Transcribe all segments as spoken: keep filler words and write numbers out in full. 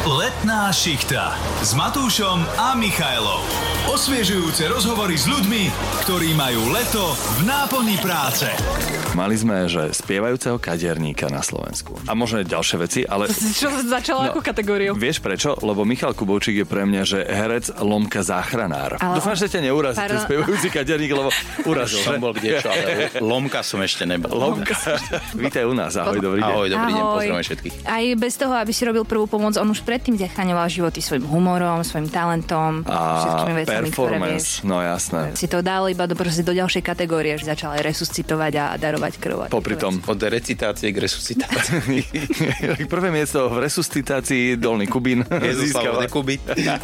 Letná šichta s Matúšom a Michailom. Osviežujúce rozhovory s ľuďmi, ktorí majú leto v náplni práce. Mali sme, že spievajúceho kaderníka na Slovensku. A možno aj ďalšie veci, ale... Čo začalo no, ako kategóriu? Vieš prečo? Lebo Michal Kubovčík je pre mňa, že herec Lomka záchranár. Ale... Dúfam, že ťa neurazí ten spievajúci kaderník, lebo urazil. Som bol kdečo, ale Lomka som ešte nebol. Lomka. Vítaj u nás. Ahoj, dobrý deň. Ahoj, dobrý deň, pozdravujem všetkých. Aj bez toho, aby si robil prvú pomoc, on už predtým zachraňoval životy svojim humorom, svojim talentom, všetkými vecami, ktoré vieš. No jasné. Si to dal iba do, do ďalšej kategórie, že začal aj resuscitovať a darovať krv. Popri tom. Od recitácie k resuscitácii. Prvé miesto v resuscitácii Dolný Kubín získava. Kubín.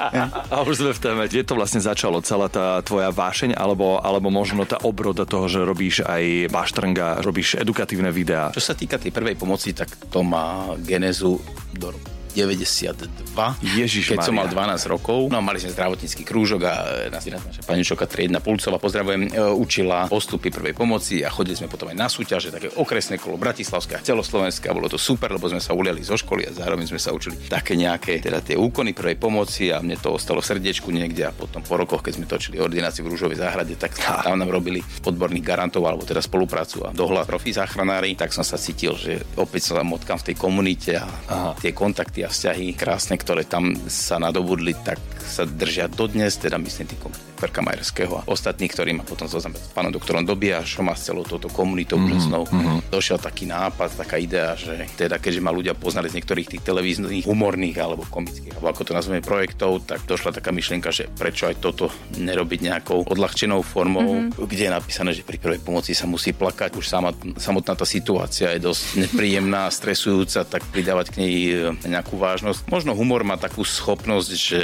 A už sme v téme. Kde to vlastne začalo? Celá tá tvoja vášeň, alebo, alebo možno tá obroda toho, že robíš aj baštrnga, robíš edukatívne videá? Čo sa týka tej prvej pomoci, tak to má genézu do roku deväťdesiatdva, Ježiš keď Maria. som mal dvanásť rokov. No, mali sme zdravotnícky krúžok a nás naša pani učiteľka Triedna Pulcová, pozdravujem, učila postupy prvej pomoci a chodili sme potom aj na súťaže, také okresné kolo bratislavské a celoslovenské. Bolo to super, lebo sme sa uliali zo školy a zároveň sme sa učili také nejaké teda tie úkony prvej pomoci a mne to ostalo v srdiečku niekde a potom po rokoch, keď sme točili ordináciu v Rúžovej záhrade, tak tam nám robili odborných garantov alebo teda spoluprácu a dohľad profi záchranári, tak som sa cítil, že opäť sa motkám v tej komunite a Aha. tie kontakty a vzťahy krásne, ktoré tam sa nadobudli, tak sa držia dodnes, teda myslím tým konkrétne Perka Majerského a ostatných, ktorí ma potom zoznam s pánom doktorom Dobiašom a s celou touto komunitou plesnou mm-hmm. došiel taký nápad, taká idea, že teda keďže ma ľudia poznali z niektorých tých televíznych, humorných alebo komických, alebo ako to nazveme projektov, tak došla taká myšlienka, že prečo aj toto nerobiť nejakou odľahčenou formou, mm-hmm. kde je napísané, že pri prvej pomoci sa musí plakať. Už sama, samotná tá situácia je dosť nepríjemná, stresujúca, tak pridávať k nej nejakú vážnosť. Možno humor má takú schopnosť, že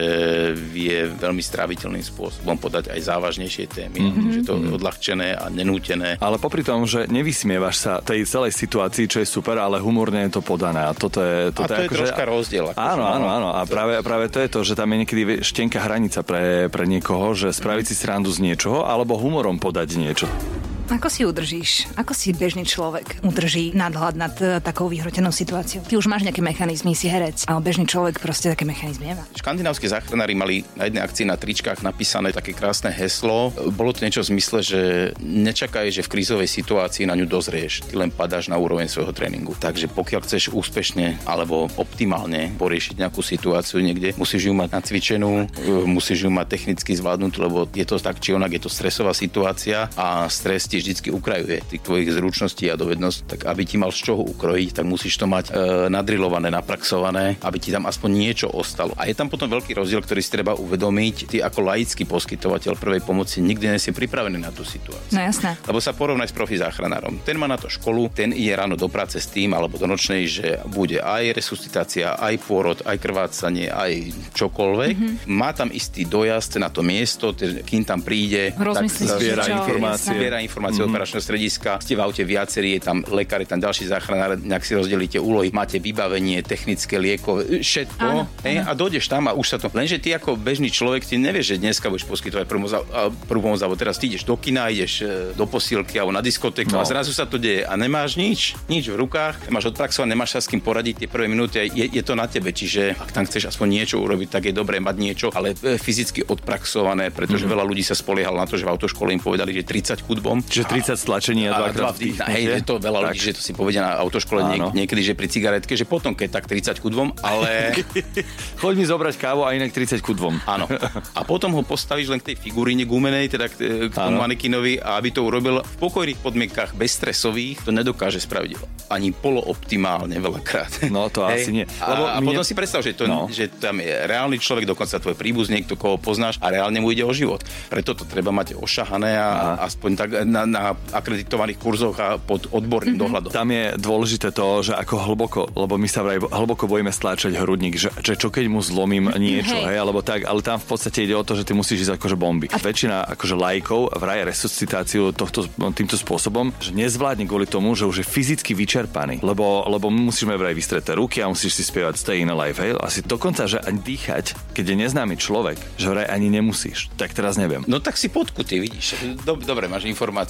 vie veľmi stráviteľným spôsobom podať aj závažnejšie témy, mm-hmm. že to je odľahčené a nenútené. Ale popri tom, že nevysmievaš sa tej celej situácii, čo je super, ale humorne je to podané. A toto je, toto a to je, je ako, troška že... rozdiel. Áno, áno, áno. A práve, práve to je to, že tam je niekedy štenká hranica pre, pre niekoho, že spraviť si srandu z niečoho, alebo humorom podať niečo. Ako si udržíš? Ako si bežný človek udrží nadhľad nad uh, takou vyhrotenou situáciou? Ty už máš nejaké mechanizmy, si herec, ale bežný človek proste také mechanizmy nemá. Škandinávski záchranári mali na jednej akcii na tričkách napísané také krásne heslo. Bolo to niečo v zmysle, že nečakaj, že v krízovej situácii na ňu dozrieš. Ty len padáš na úroveň svojho tréningu. Takže pokiaľ chceš úspešne alebo optimálne poriešiť nejakú situáciu niekde, musíš ju mať nacvičenú, musíš ju mať technicky zvládnutú, lebo je to tak či onak, je to stresová situácia a stres vždycky ukrajuje tých tvojich zručností a dovedností, tak aby ti mal z čoho ukrojiť, tak musíš to mať e, nadrilované, napraxované, aby ti tam aspoň niečo ostalo. A je tam potom veľký rozdiel, ktorý si treba uvedomiť. Ty ako laický poskytovateľ prvej pomoci nikdy nie si pripravený na tú situáciu. No jasné. Lebo sa porovnaj s profi záchranárom. Ten má na to školu, ten ide ráno do práce s tým alebo do nočnej, že bude aj resuscitácia, aj pôrod, aj krvácanie, aj čokoľvek. Mm-hmm. Má tam istý dojazd na to miesto, kým tam príde, tak zbiera informácie, zbiera informácie mm-hmm. operačného strediska, ste v aute viacerí, je tam lekár, je tam ďalší záchranár, nejak si rozdelíte úlohy, máte vybavenie, technické liekové, všetko. Áno, áno. A dojdeš tam a už sa to... Lenže ty ako bežný človek, ty nevieš, že dneska budeš poskytovať prvú pomoc, alebo teraz ty ideš do kina, ideš do posilky alebo na diskotéku no. a zrazu sa to deje a nemáš nič, nič v rukách, nemáš odpraxované, nemáš sa s kým poradiť tie prvé minúty, je, je to na tebe, čiže ak tam chceš aspoň niečo urobiť, tak je dobré mať niečo, ale fyzicky odpraxované, pretože mm-hmm. veľa ľudí sa spoliehalo na to, že v autoškole im povedali, že tridsať kudbom. Čiže tridsať stlačení a dva vdých. Hej, je to veľa ľudí, že to si povedia na autoškole niek- niekedy, že pri cigaretke, že potom keď tak tridsať ku dvom, ale... Choď mi zobrať kávu a inak tridsať ku dvom. Áno. A potom ho postavíš len k tej figuríne gumenej, teda k, k tomu manekinovi a aby to urobil v pokojných podmienkach, bez stresových, to nedokáže spraviť ani polooptimálne veľakrát. No to hej. asi nie. Lebo a, a mne... potom si predstav, že, to, no. že tam je reálny človek, dokonca tvoj príbuzník, niekto, koho poznáš a reálne mu ide o život. Preto to treba mať ošahané a Aha. aspoň tak na, na akreditovaných kurzoch a pod odborným mm-hmm. dohľadom. Tam je dôležité to, že ako hlboko, lebo my sa vraj hlboko bojíme stláčať hrudník, že, že čo keď mu zlomím niečo, hej. hej, alebo tak, ale tam v podstate ide o to, že ty musíš ísť akože bomby. A väčšina akože laikov vraj resuscitáciu tohto, týmto spôsobom, že nezvládne kvôli tomu, že už je fyzicky vyčerpaný, lebo, lebo my musíme vraj vystreté ruky a musíš si spievať Staying Alive, hej, asi dokonca, že ani dýchať, keď je neznámy človek, že vraj ani nemusíš. Tak teraz neviem. No tak si podkutý, vidíš. Dobre, máš informácie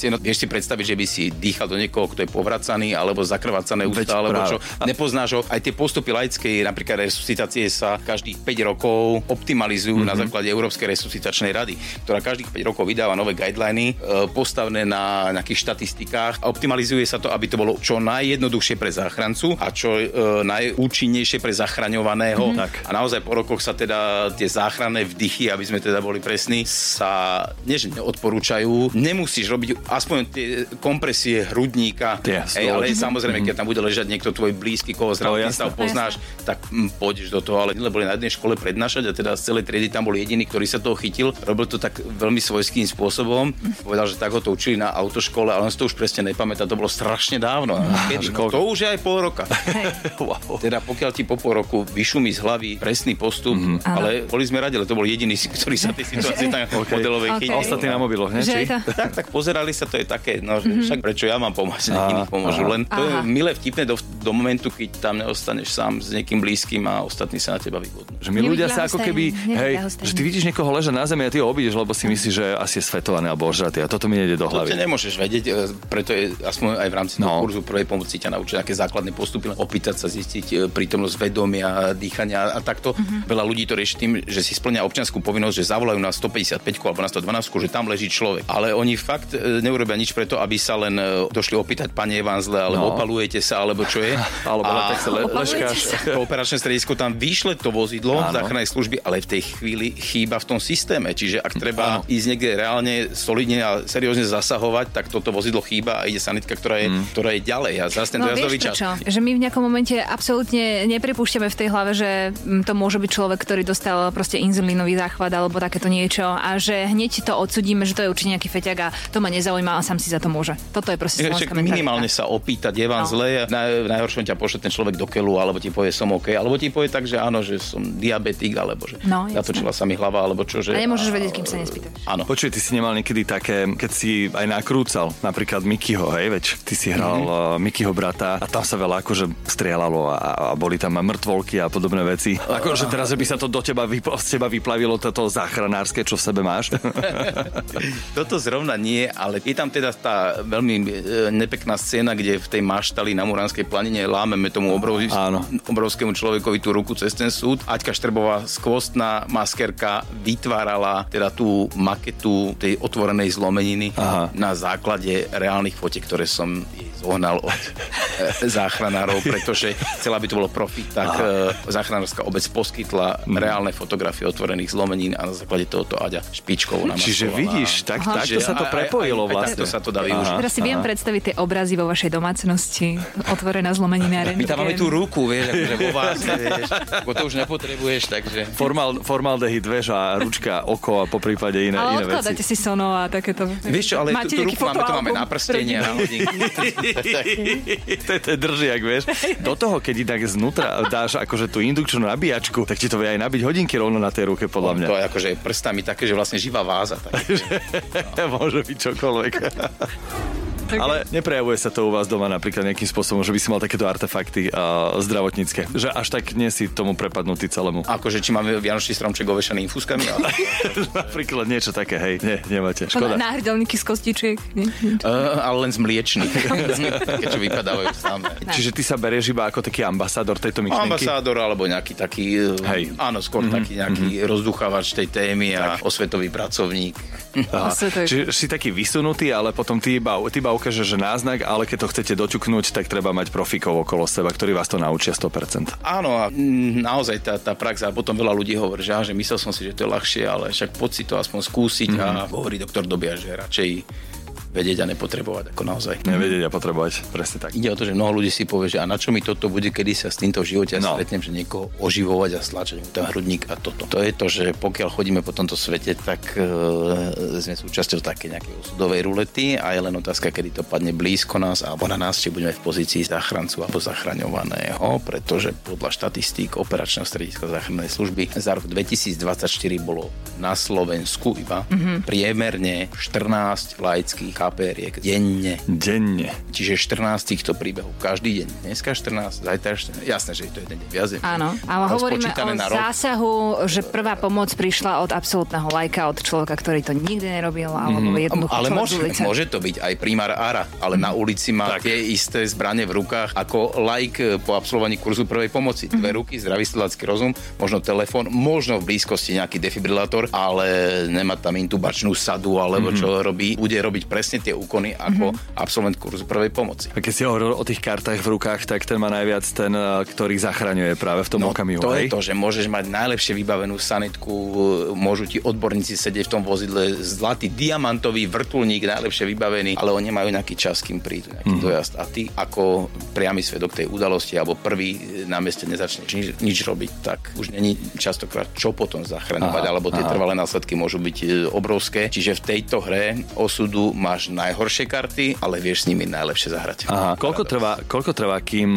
situácie, no vieš si predstaviť, že by si dýchal do niekoho, kto je povracaný, alebo zakrvácané ústa, alebo čo, nepoznáš ho. Aj tie postupy laickej, napríklad resuscitácie sa každých päť rokov optimalizujú mm-hmm. na základe Európskej resuscitačnej rady, ktorá každých päť rokov vydáva nové guideliny, e, postavené na nejakých štatistikách. Optimalizuje sa to, aby to bolo čo najjednoduchšie pre záchrancu a čo e, najúčinnejšie pre zachraňovaného. Mm-hmm. A naozaj po rokoch sa teda tie záchranné vdychy, aby sme teda boli presní, sa než neodporúčajú. Nemusíš robiť aspoň tie kompresie hrudníka, yes, hej, ale mm-hmm. samozrejme, keď tam bude ležať niekto tvoj blízky, koho zdravotný stav poznáš, tak hm, pôjdeš do toho, ale boli na jednej škole prednášať a teda z celej triedy tam bol jediný, ktorý sa toho chytil. Robil to tak veľmi svojským spôsobom. Povedal, že tak ho to učili na autoškole, ale on si to už presne nepamätá, to bolo strašne dávno. Kedy? No, to už je aj pol roka. Wow. Teda pokiaľ ti po pol roku vyšumí z hlavy presný postup, mm-hmm. ale boli sme radi, ale to bol jediný, ktorý sa tej situácii tam okay. modelovej okay. chytil. Ostatní na mobiloch, ne? Tak, tak pozerali sa, to je také, no, že mm-hmm. však prečo ja mám pomôcť, iní pomôžu. Len to je milé vtipné do, do momentu, keď tam neostaneš sám s niekým blízkym a ostatní sa na teba vybudnú. Že my ľudia sa ako keby, hej, že ty vidíš niekoho ležať na zemi a ty ho obídeš, lebo si myslíš, že asi je svetovaný alebo ožratý a toto mi nejde do hlavy. To nemôžeš vedieť, preto je aspoň aj v rámci toho no. kurzu prvej pomoci ťa naučiť nejaké základné postupy, opýtať sa, zistiť prítomnosť vedomia, dýchania a takto. Mm-hmm. Veľa ľudí to rieši tým, že si splňa občiansku povinnosť, že zavolajú na stopäťdesiatpäť alebo na stodvanásť, že tam leží človek. Ale oni fakt neurobia nič preto, aby sa len došli opýtať pani Evanzle, alebo no. opalujete sa, alebo čo je. Alebo a tak sa le- leškáš. To operačné stredisko tam vyšle to vozidlo záchrannej služby, ale v tej chvíli chýba v tom systéme. Čiže ak treba áno. ísť niekde reálne solidne a seriózne zasahovať, tak toto vozidlo chýba a ide sanitka, ktorá je, mm. ktorá je ďalej. A zase ten no, dojazdový čas. Že my v nejakom momente absolútne nepripúšťame v tej hlave, že to môže byť človek, ktorý dostal proste inzulínový záchvat alebo takéto niečo a že hneď to odsudíme, že to je určite nejaký feťak a to ma nezaujíma a sám si za to môže. Toto je proste slovenská mentalita. Minimálne sa opýtať, je vám no. zle, v najhoršom ťa pošle ten človek do keľu, alebo ti povie som OK, alebo ti povie tak, že áno, že som diabetik, alebo že no, natočila sa mi hlava, alebo čo, že... A nemôžeš vedieť, kým sa nespýtaš. Áno. Počuj, ty si nemal niekedy také, keď si aj nakrúcal, napríklad Mikyho, hej, veď ty si hral mm-hmm. Mikyho brata a tam sa veľa akože strieľalo a, a boli tam mŕtvolky a podobné veci. Akože teraz, že by sa to do teba, vyp- z teba vyplavilo toto záchranárske, čo v sebe máš? Toto zrovna nie, ale je tam teda tá veľmi nepekná scéna, kde v tej maštali na Muránskej planine lámeme tomu obrov, obrovskému človekovi tú ruku cez ten súd. Aťka Štrbová, skvostná maskerka, vytvárala teda tú maketu tej otvorenej zlomeniny Aha. na základe reálnych fotiek, ktoré som jej zohnal od e, záchranárov, pretože chcela by to bolo profit, tak e, záchranárska obec poskytla mm. reálne fotografie otvorených zlomenín a na základe tohoto Aďa špičkou namaskovala. Čiže vidíš, tak, takto sa to prepojilo aj, aj, vlastne. Aj takto sa to dá využiť. Teraz si viem predstaviť tie obrazy vo vašej domácnosti, otvorená zlomenina. My tam máme tú ruku, vieš, akože vo vás, vieš, bo to už nepotrebuješ, takže... Formál, formaldehyd, vieš, a ručka, oko a po prípade iné, ale iné veci. Ale odkladáte si sono a takéto. Vieš čo, ale tú, tú ruku máme, to máme na prstenie, na hodinky. To je ten držiak, vieš. Do toho, keď inak znútra dáš akože tú indukčnú nabíjačku, tak ti to vie aj nabiť hodinky rovno na tej ruke, podľa mňa. To je akože prstami také, že vlastne živá váza. No. Môže byť čokoľvek. Okay. Ale neprejavuje sa to u vás doma napríklad nejakým spôsobom, že by si mal takéto artefakty uh, zdravotnícke? Že až tak nie si tomu prepadnutý celému? Akože či máme vianočný stromček ovešaný infúskami? Ale... napríklad niečo také, hej. Nie, nemáte. Škoda. Náhrdelníky z kostičiek? Uh, ale len z mliečných. Také, čo vypadávajú samé. Čiže ty sa berieš iba ako taký ambasádor tejto myšlienky? Ambasádor alebo nejaký taký, hej. Áno, skôr mm-hmm. taký nejaký mm-hmm. rozduchávač tej témy a tak. Osvetový pracovník. Čiže si taký vysunutý, ale potom ty iba, ty iba ukáže, že náznak, ale keď to chcete doťuknúť, tak treba mať profíkov okolo seba, ktorí vás to naučia sto percent. Áno, a naozaj tá, tá prax, a potom veľa ľudí hovorí, že, že myslel som si, že to je ľahšie, ale však poď si to aspoň skúsiť mm-hmm. a hovorí doktor Dobia, že radšej vedieť a nepotrebovať, ako naozaj. Nevedieť a potrebovať, presne tak. Ide o to, že mnoho ľudí si povie, že a na čo mi toto bude, kedy sa s týmto v živote no. stretnem, že niekoho oživovať a stlačať mu ten hrudník a toto. To je to, že pokiaľ chodíme po tomto svete, tak e, sme súčasťou také nejakej osudovej rulety a je len otázka, kedy to padne blízko nás alebo na nás, či budeme v pozícii záchrancu alebo zachraňovaného, pretože podľa štatistík operačného strediska záchrannej služby za rok dvetisícdvadsaťštyri bolo na Slovensku iba mm-hmm. priemerne štrnásť laických há pé riek denne. Denne. Čiže štrnásť týchto príbehov každý deň. Dneska štrnásť, zajtra štrnásť. Jasné, že to je jeden deň viac. Áno, ale hovoríme o zásahu, že prvá pomoc prišla od absolútneho lajka, od človeka, ktorý to nikdy nerobil, alebo mm-hmm. jednoducho ale človek môže, z ulice. môže to byť aj primár Ára, ale mm-hmm. na ulici má tak. tie isté zbrane v rukách ako laik po absolvovaní kurzu prvej pomoci. Dve mm-hmm. ruky, zdravý sedlácky rozum, možno telefón, možno v blízkosti nejaký defibrilátor, ale nemá tam intubačnú sadu, alebo mm-hmm. čo robí, bude robiť presne tie úkony ako mm-hmm. absolvent kurzu prvej pomoci. A keď si hovoril o tých kartách v rukách, tak ten má najviac ten, ktorý zachraňuje práve v tom no, okamihu. To hej? je to, že môžeš mať najlepšie vybavenú sanitku, môžu ti odborníci sedieť v tom vozidle, zlatý diamantový vrtuľník, najlepšie vybavený, ale oni nemajú nejaký čas, kým prídu, nejaký mm-hmm. dojazd. A ty ako priamy svedok tej udalosti alebo prvý na mieste nezačneš nič, nič robiť, tak už není častokrát čo potom zachraňovať, aha, alebo tie aha. trvalé následky môžu byť obrovské. Čiže v tejto hre osudu máš najhoršie karty, ale vieš s nimi najlepšie zahrať. Aha. Koľko trvá, koľko trvá, kým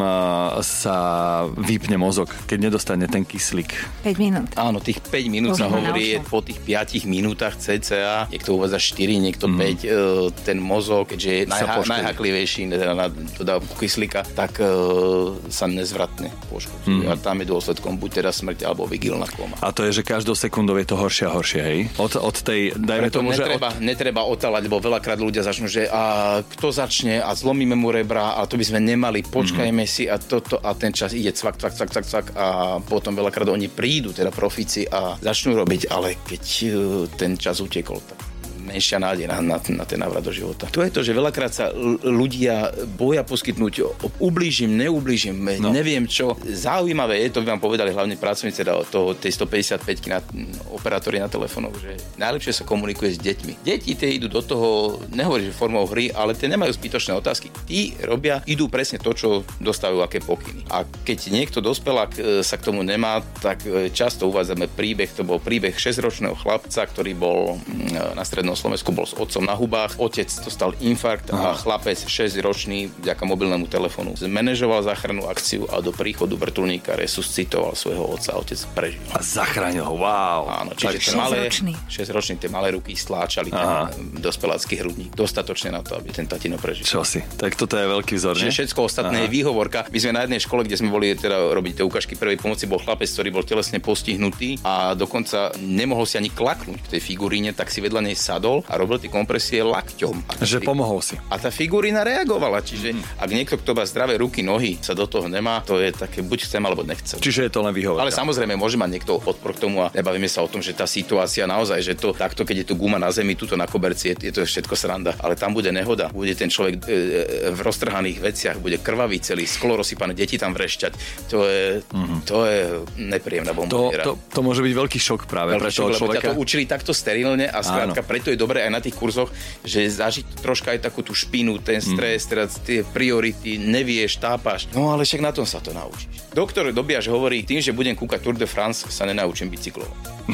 sa vypne mozog, keď nedostane ten kyslík? päť minút. Áno, tých päť minút sa hovorí, je po tých piatich minútach cca, niekto uvádza štyri, niekto mm. päť, ten mozog, keďže je najha, najhaklivejší na dodávku kyslíka, tak uh, sa nezvratne poškodzuje. Mm. A tam je dôsledkom buď teda smrť, alebo vigilná koma. A to je, že každou sekundou je to horšie a horšie, hej? Od, od tej, dajme Preto tomu, netreba, že... Od... netreba otáľať, lebo veľakrát ľudia začnú, že a kto začne a zlomíme mu rebra a to by sme nemali, počkajme mm. si a toto a ten čas ide cvak, cvak, cvak, cvak, cvak a potom veľakrát oni prídu, teda profíci a začnú robiť, ale keď ten čas utekol, tak menšia nádej na, na, na ten návrat do života. To je to, že veľakrát sa ľudia boja poskytnúť, ublížim, neublížim, no. neviem čo. Zaujímavé je, to by vám povedali hlavne pracovníci toho, tej stopäťdesiatpäťky na operátori na telefónoch, že najlepšie sa komunikuje s deťmi. Deti tie idú do toho, nehovorí, že formou hry, ale tie nemajú zbytočné otázky. Tí robia, idú presne to, čo dostávajú aké pokyny. A keď niekto dospelák sa k tomu nemá, tak často uvádzame príbeh, to bol príbeh šesťročného chlapca, ktorý bol na strednom Slovensku, bol s otcom na hubách, otec dostal infarkt a chlapec šesťročný vďaka mobilnému telefónu zmanéžoval záchrannú akciu a do príchodu vrtuľníka resuscitoval svojho otca, otec prežil. A zachránil ho, wow. Áno, čiže tie malé, šesťročný tie malé ruky stláčali ten dospelácky hrudník dostatočne na to, aby ten tatino prežil. Čo si? Tak toto je veľký vzor, ne? Čiže všetko ostatné je výhovorka. My sme na jednej škole, kde sme boli teda robiť tie ukážky prvej pomoci, bol chlapec, ktorý bol telesne postihnutý a dokonca nemohol si ani klaknúť k tej figuríne, tak si vedľa nej sadol a robil tie kompresie lakťom. Že pomohol si. A tá figurína reagovala, čiže mm. ak niekto, kto má zdravé ruky, nohy, sa do toho nemá, to je také buď chcem, alebo nechcem. Čiže je to len výhovorka. Ale samozrejme, môže mať niekto odpor k tomu a nebavíme sa o tom, že tá situácia naozaj, že to takto, keď je tu guma na zemi, tuto na koberci, je, je to všetko sranda, ale tam bude nehoda, bude ten človek e, v roztrhaných veciach, bude krvavý celý, sklo rozsypané, deti tam vrešťať. To je, mm-hmm. to je nepríjemná bomboviera. To, to, to môže byť veľký šok práve veľký pre toho šok, človeka. Lebo ťa to učili takto sterilne a skrátka preto je dobré aj na tých kurzoch, že zažiť troška aj takú tú špinu, ten stres, mm. teda tie priority, nevieš, tápaš. No ale však na tom sa to naučíš. Doktor Dobiaš hovorí, tým, že budem kúkať Tour de France, sa nenaučím bicyklovať.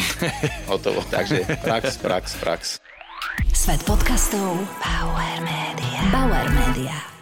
Hotovo. Takže prax, prax, prax. Svet podcastov Bauer Media. Bauer Media.